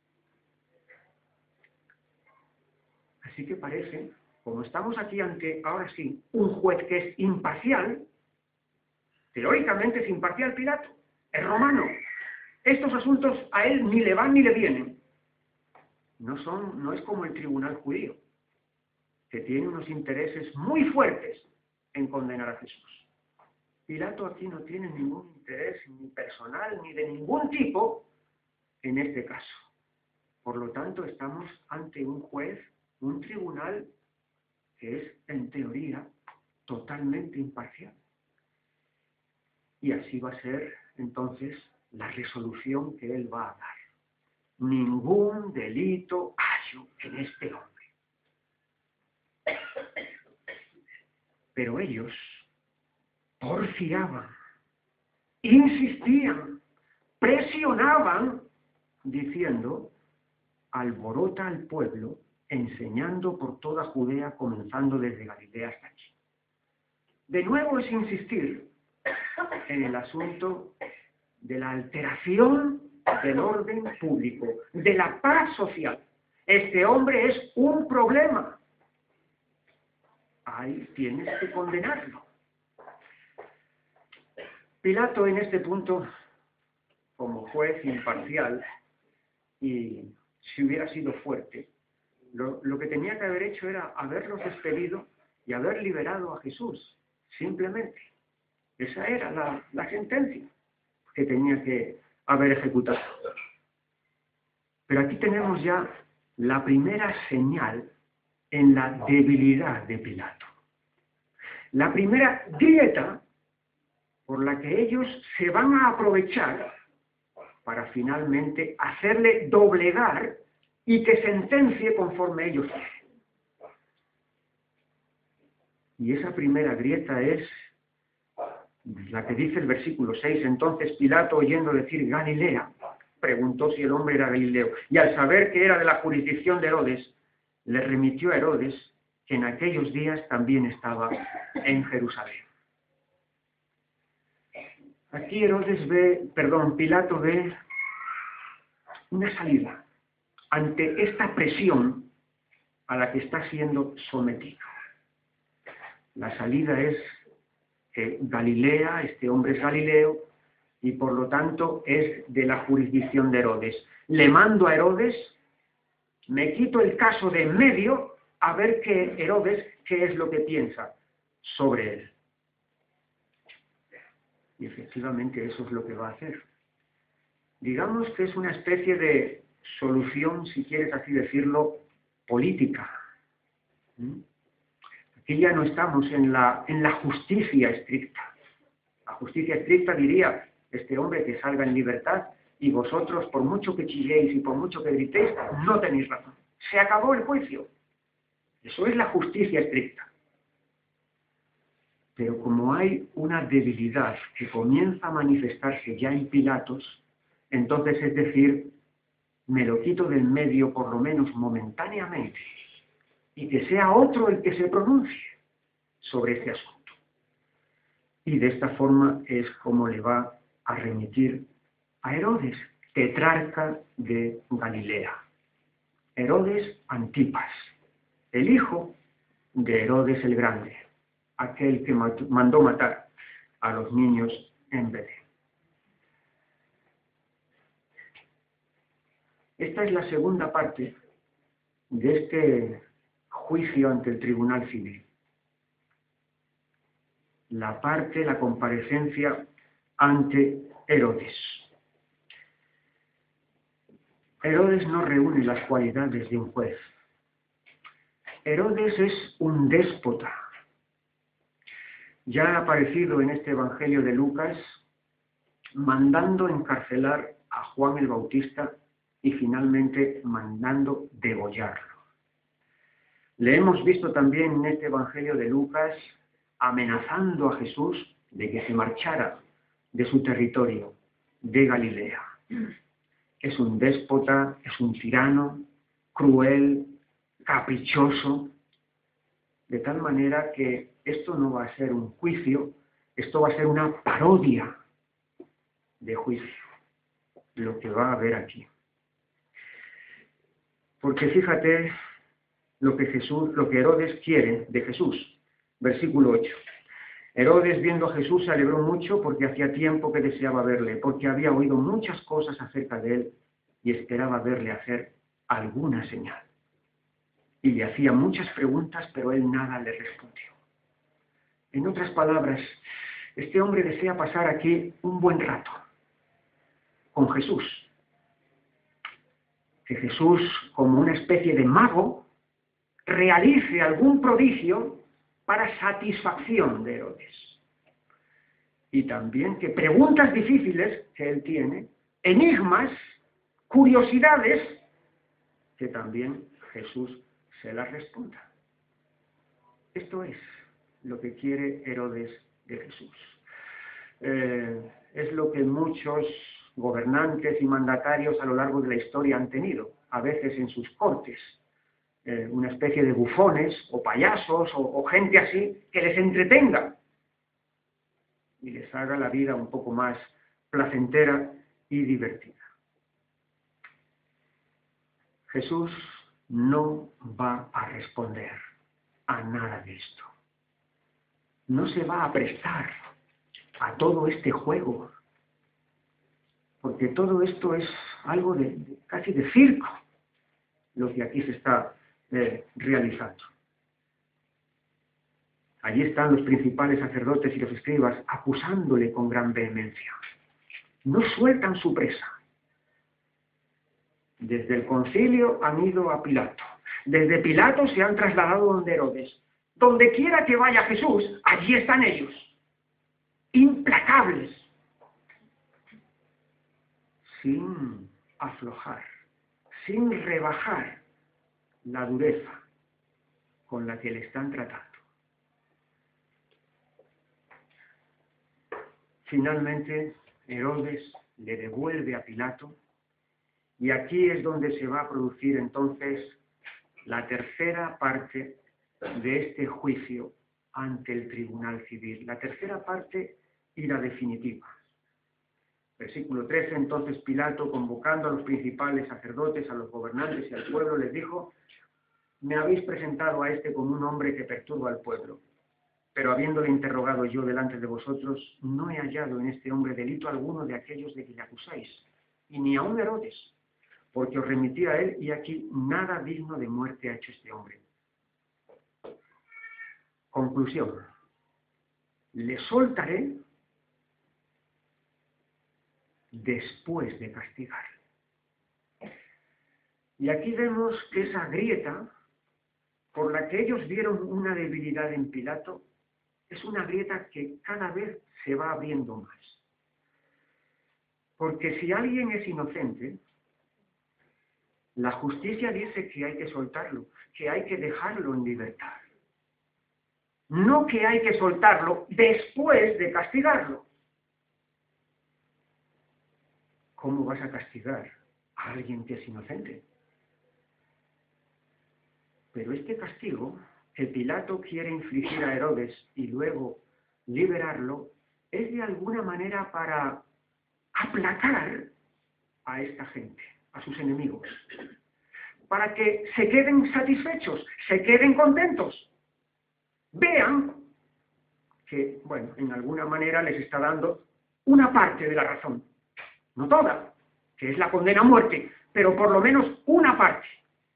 Así que parece, como estamos aquí ante, ahora sí, un juez que es imparcial, teóricamente es imparcial Pilato, es romano. Estos asuntos a él ni le van ni le vienen. No son, no es como el tribunal judío, que tiene unos intereses muy fuertes en condenar a Jesús. Pilato aquí no tiene ningún interés ni personal ni de ningún tipo en este caso. Por lo tanto, estamos ante un juez, un tribunal que es, en teoría, totalmente imparcial. Y así va a ser, entonces, la resolución que él va a dar. Ningún delito hallo en este hombre. Pero ellos porfiaban, insistían, presionaban, diciendo, alborota al pueblo, enseñando por toda Judea, comenzando desde Galilea hasta aquí. De nuevo es insistir en el asunto de la alteración del orden público, de la paz social. Este hombre es un problema. Ahí tienes que condenarlo. Pilato en este punto, como juez imparcial, y si hubiera sido fuerte, lo, lo que tenía que haber hecho era haberlos despedido y haber liberado a Jesús, simplemente. Esa era la, la sentencia que tenía que haber ejecutado. Pero aquí tenemos ya la primera señal en la debilidad de Pilato. La primera grieta por la que ellos se van a aprovechar para finalmente hacerle doblegar y que sentencie conforme ellos quieren. Y esa primera grieta es la que dice el versículo seis, entonces Pilato, oyendo decir Galilea, preguntó si el hombre era galileo, y al saber que era de la jurisdicción de Herodes, le remitió a Herodes, que en aquellos días también estaba en Jerusalén. Aquí Herodes ve, perdón, Pilato ve una salida ante esta presión a la que está siendo sometido. La salida es que Galilea, este hombre es Galileo, y por lo tanto es de la jurisdicción de Herodes. Le mando a Herodes Me quito el caso de en medio a ver qué Herodes, qué es lo que piensa sobre él. Y efectivamente eso es lo que va a hacer. Digamos que es una especie de solución, si quieres así decirlo, política. ¿Mm? Aquí ya no estamos en la, en la justicia estricta. La justicia estricta diría, este hombre que salga en libertad y vosotros, por mucho que chilléis y por mucho que gritéis, no tenéis razón. Se acabó el juicio. Eso es la justicia estricta. Pero como hay una debilidad que comienza a manifestarse ya en Pilatos, entonces es decir, me lo quito del medio por lo menos momentáneamente y que sea otro el que se pronuncie sobre este asunto. Y de esta forma es como le va a remitir a Herodes, tetrarca de Galilea. Herodes Antipas, el hijo de Herodes el Grande, aquel que mandó matar a los niños en Belén. Esta es la segunda parte de este juicio ante el tribunal civil. La parte, la comparecencia ante Herodes. Herodes no reúne las cualidades de un juez. Herodes es un déspota. Ya ha aparecido en este Evangelio de Lucas mandando encarcelar a Juan el Bautista y finalmente mandando degollarlo. Le hemos visto también en este Evangelio de Lucas amenazando a Jesús de que se marchara de su territorio, de Galilea. Es un déspota, es un tirano, cruel, caprichoso, de tal manera que esto no va a ser un juicio, esto va a ser una parodia de juicio, lo que va a haber aquí. Porque fíjate lo que Jesús, lo que Herodes quiere de Jesús. Versículo ocho. Herodes, viendo a Jesús, se alegró mucho porque hacía tiempo que deseaba verle, porque había oído muchas cosas acerca de él y esperaba verle hacer alguna señal. Y le hacía muchas preguntas, pero él nada le respondió. En otras palabras, este hombre desea pasar aquí un buen rato con Jesús. Que Jesús, como una especie de mago, realice algún prodigio para satisfacción de Herodes. Y también que preguntas difíciles que él tiene, enigmas, curiosidades, que también Jesús se las responda. Esto es lo que quiere Herodes de Jesús. Eh, es lo que muchos gobernantes y mandatarios a lo largo de la historia han tenido, a veces en sus cortes. Eh, una especie de bufones o payasos o, o gente así que les entretenga y les haga la vida un poco más placentera y divertida. Jesús no va a responder a nada de esto. No se va a prestar a todo este juego, porque todo esto es algo de, de casi de circo, lo que aquí se está eh, realizando. Allí están los principales sacerdotes y los escribas acusándole con gran vehemencia. No sueltan su presa. Desde el concilio han ido a Pilato. Desde Pilato se han trasladado donde Herodes. Donde quiera que vaya Jesús, allí están ellos. Implacables. Sin aflojar, sin rebajar la dureza con la que le están tratando. Finalmente, Herodes le devuelve a Pilato, y aquí es donde se va a producir entonces la tercera parte de este juicio ante el tribunal civil. La tercera parte y la definitiva. Versículo trece, entonces Pilato, convocando a los principales sacerdotes, a los gobernantes y al pueblo, les dijo: me habéis presentado a este como un hombre que perturba al pueblo. Pero habiéndole interrogado yo delante de vosotros, no he hallado en este hombre delito alguno de aquellos de que le acusáis, y ni aun Herodes, porque os remití a él, y aquí nada digno de muerte ha hecho este hombre. Conclusión. Le soltaré después de castigarle. Y aquí vemos que esa grieta, por la que ellos vieron una debilidad en Pilato, es una grieta que cada vez se va abriendo más. Porque si alguien es inocente, la justicia dice que hay que soltarlo, que hay que dejarlo en libertad. No que hay que soltarlo después de castigarlo. ¿Cómo vas a castigar a alguien que es inocente? Pero este castigo que Pilato quiere infligir a Herodes y luego liberarlo, es de alguna manera para aplacar a esta gente, a sus enemigos, para que se queden satisfechos, se queden contentos, vean que, bueno, en alguna manera les está dando una parte de la razón, no toda, que es la condena a muerte, pero por lo menos una parte.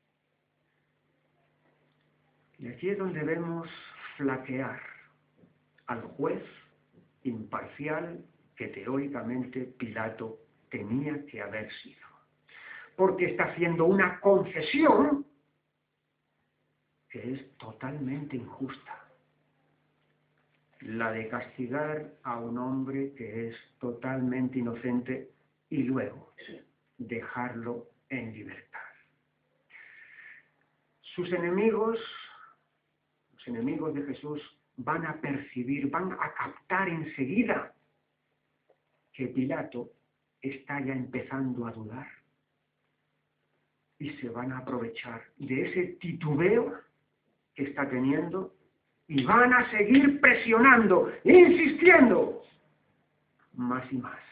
Y aquí es donde vemos flaquear al juez imparcial que teóricamente Pilato tenía que haber sido. Porque está haciendo una concesión que es totalmente injusta. La de castigar a un hombre que es totalmente inocente y luego dejarlo en libertad. Sus enemigos, los enemigos de Jesús, van a percibir, van a captar enseguida que Pilato está ya empezando a dudar y se van a aprovechar de ese titubeo que está teniendo y van a seguir presionando, insistiendo, más y más.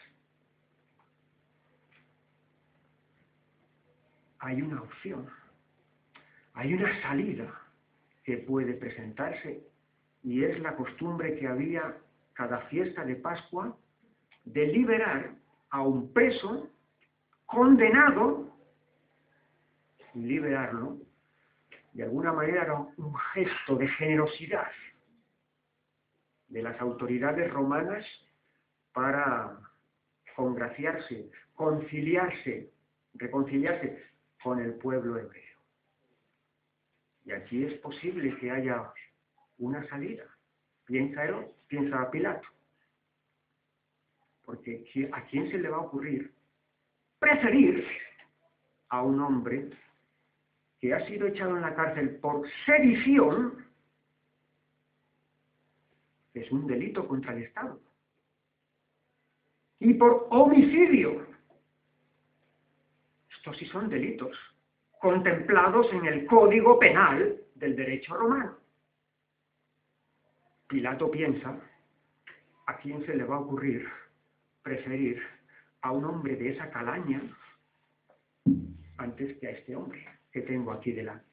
Hay una opción, hay una salida que puede presentarse, y es la costumbre que había cada fiesta de Pascua de liberar a un preso condenado, liberarlo. De alguna manera era un gesto de generosidad de las autoridades romanas para congraciarse, conciliarse, reconciliarse con el pueblo hebreo. Y aquí es posible que haya una salida. Piensa él, piensa Pilato. Porque ¿a quién se le va a ocurrir preferir a un hombre que ha sido echado en la cárcel por sedición, que es un delito contra el Estado, y por homicidio? Estos sí son delitos contemplados en el Código Penal del derecho romano. Pilato piensa, ¿a quién se le va a ocurrir preferir a un hombre de esa calaña antes que a este hombre que tengo aquí delante?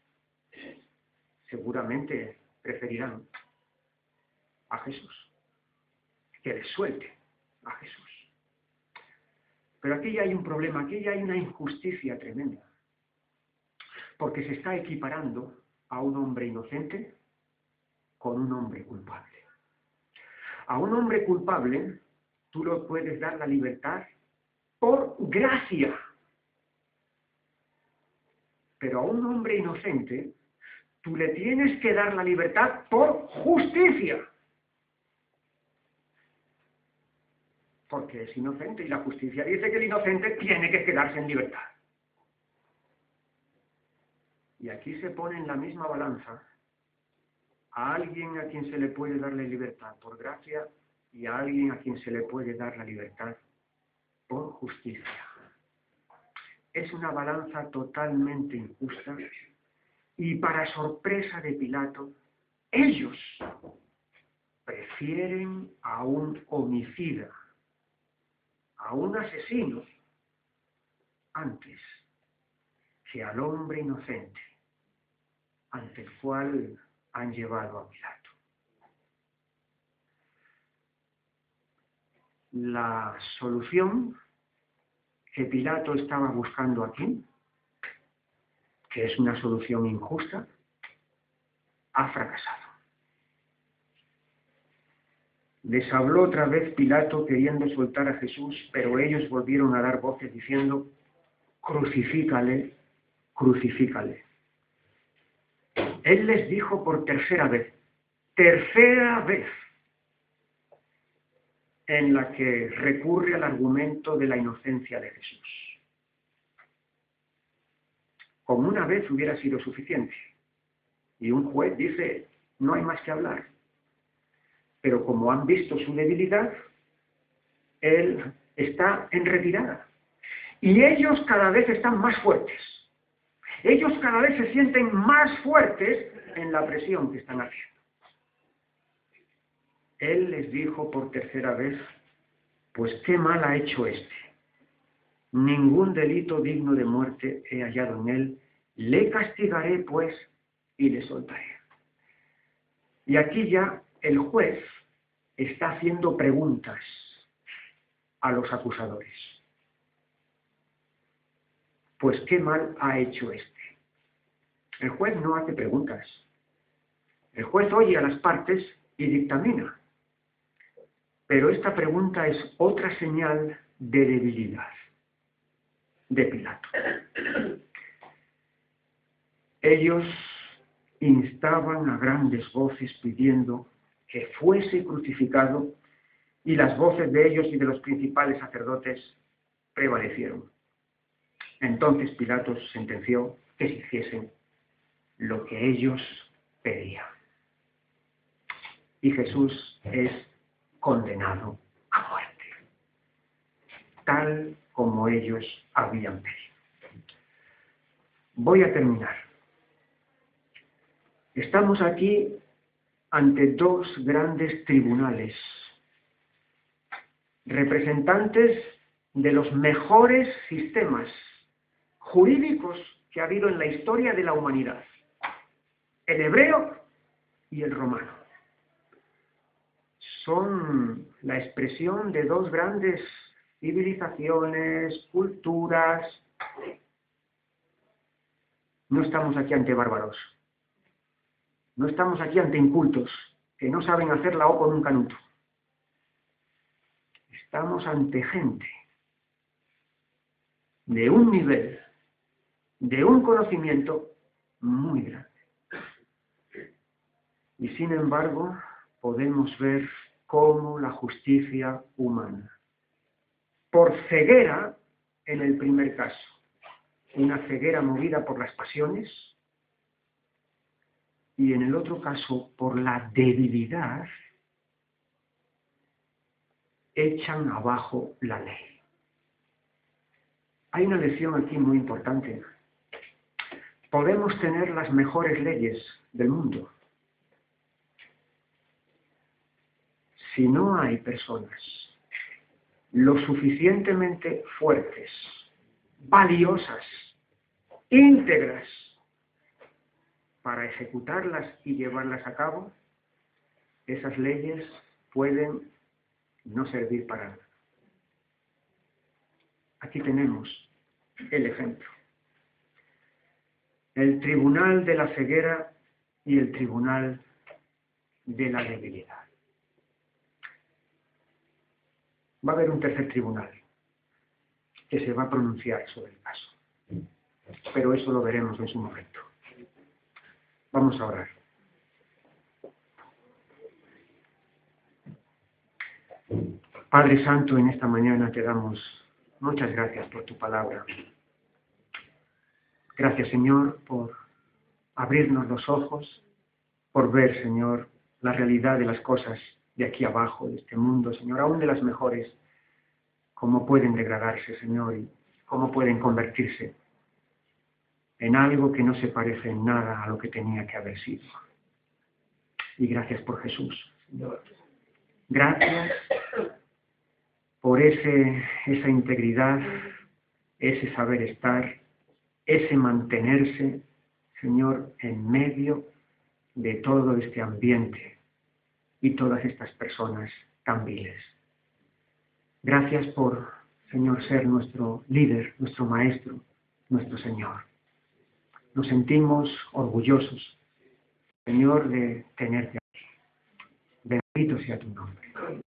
Seguramente preferirán a Jesús, que les suelte a Jesús. Pero aquí ya hay un problema, aquí ya hay una injusticia tremenda, porque se está equiparando a un hombre inocente con un hombre culpable. A un hombre culpable tú le puedes dar la libertad por gracia, pero a un hombre inocente tú le tienes que dar la libertad por justicia, porque es inocente y la justicia dice que el inocente tiene que quedarse en libertad. Y aquí se pone en la misma balanza a alguien a quien se le puede darle libertad por gracia y a alguien a quien se le puede dar la libertad por justicia. Es una balanza totalmente injusta y, para sorpresa de Pilato, ellos prefieren a un homicida, a un asesino, antes que al hombre inocente ante el cual han llevado a Pilato. La solución que Pilato estaba buscando aquí, que es una solución injusta, ha fracasado. Les habló otra vez Pilato queriendo soltar a Jesús, pero ellos volvieron a dar voces diciendo, crucifícale, crucifícale. Él les dijo por tercera vez, tercera vez, en la que recurre al argumento de la inocencia de Jesús. Con una vez hubiera sido suficiente. Y un juez dice, no hay más que hablar. Pero como han visto su debilidad, él está en retirada. Y ellos cada vez están más fuertes. Ellos cada vez se sienten más fuertes en la presión que están haciendo. Él les dijo por tercera vez, pues qué mal ha hecho este. Ningún delito digno de muerte he hallado en él. Le castigaré, pues, y le soltaré. Y aquí ya el juez está haciendo preguntas a los acusadores. Pues qué mal ha hecho este. El juez no hace preguntas. El juez oye a las partes y dictamina. Pero esta pregunta es otra señal de debilidad de Pilato. Ellos instaban a grandes voces pidiendo que fuese crucificado y las voces de ellos y de los principales sacerdotes prevalecieron. Entonces Pilato sentenció que se hiciesen lo que ellos pedían. Y Jesús es condenado a muerte, tal como ellos habían pedido. Voy a terminar. Estamos aquí ante dos grandes tribunales, representantes de los mejores sistemas jurídicos que ha habido en la historia de la humanidad, el hebreo y el romano. Son la expresión de dos grandes civilizaciones, culturas. No estamos aquí ante bárbaros. No estamos aquí ante incultos que no saben hacer la O con un canuto. Estamos ante gente de un nivel, de un conocimiento muy grande. Y sin embargo, podemos ver cómo la justicia humana, por ceguera en el primer caso, una ceguera movida por las pasiones, y en el otro caso, por la debilidad, echan abajo la ley. Hay una lección aquí muy importante. Podemos tener las mejores leyes del mundo. Si no hay personas lo suficientemente fuertes, valiosas, íntegras, para ejecutarlas y llevarlas a cabo, esas leyes pueden no servir para nada. Aquí tenemos el ejemplo. El tribunal de la ceguera y el tribunal de la debilidad. Va a haber un tercer tribunal que se va a pronunciar sobre el caso. Pero eso lo veremos en su momento. Vamos a orar. Padre Santo, en esta mañana te damos muchas gracias por tu palabra. Gracias, Señor, por abrirnos los ojos, por ver, Señor, la realidad de las cosas de aquí abajo, de este mundo, Señor, aún de las mejores, cómo pueden degradarse, Señor, y cómo pueden convertirse en algo que no se parece en nada a lo que tenía que haber sido. Y gracias por Jesús, Señor. Gracias por ese, esa integridad, ese saber estar, ese mantenerse, Señor, en medio de todo este ambiente y todas estas personas tan viles. Gracias por Señor, ser nuestro líder, nuestro maestro, nuestro Señor. Nos sentimos orgullosos, Señor, de tenerte aquí. Bendito sea tu nombre.